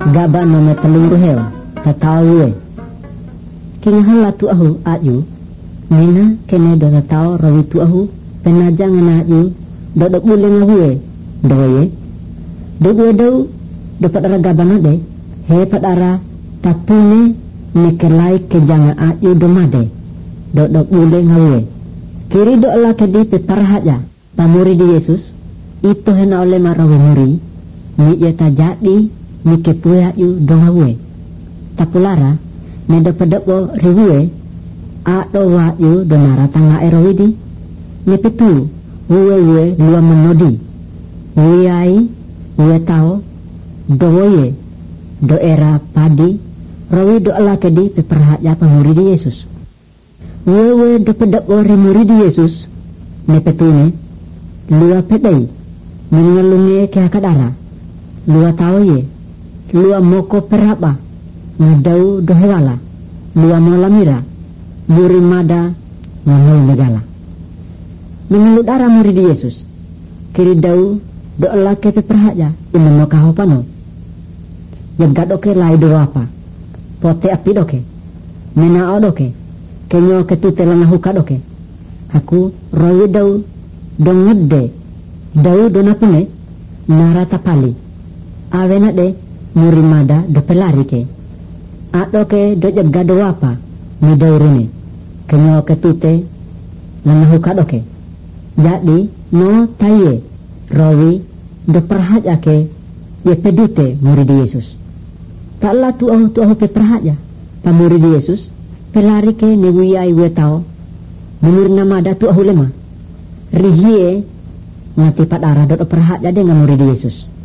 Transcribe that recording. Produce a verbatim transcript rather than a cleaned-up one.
Gaba nome telung ruheo tatau kini hala tu ahu ayu nina kene do tatau rawi tu ahu penajang na ayu do do bule ngahue doye do gue do do padara gabana de he padara tatune nekelai ke janga ayu do made do do bule ngahue kiri do ala kedi pe parhaja pamuri di Yesus itu hena oleh marawi muri ni ye tajadi ni ke pue ayu do ngahue tapulara ne do pedebo riwe a do wa yu do naratanga erowidi ne petu uwe uwe lua menodi uwe ai uwe tao do woye do era padi rawi do ala kedi pe perhaja pamuri di Yesus uwe uwe do pedebo rimuri di Yesus ne petu ne lua pedai mengelunge ke akadara lua tao ye lua moko peraba ngadau do hewala lua molamira muri mada ngamul negala mengelut darah muri di Yesus kiri dau do Allah kepe perhaja imano kahopano jagat oke lai do apa pote api doke mena odoke kenyo ketutelan huka doke aku rawi dau do ngedde dau do napune narata pali awena de muri mada do pelari ke adoke do jagat do apa mi daurine kenyo ketute lanahuka doke jadi no taye rawi do perhaja ke ye pedute murid Yesus taklah tu ahu tu ahu pe perhaja pa murid Yesus pelari ke ne wiyai wetao menur nama da tu ahu lema rihie ngati padara do perhaja dengan murid Yesus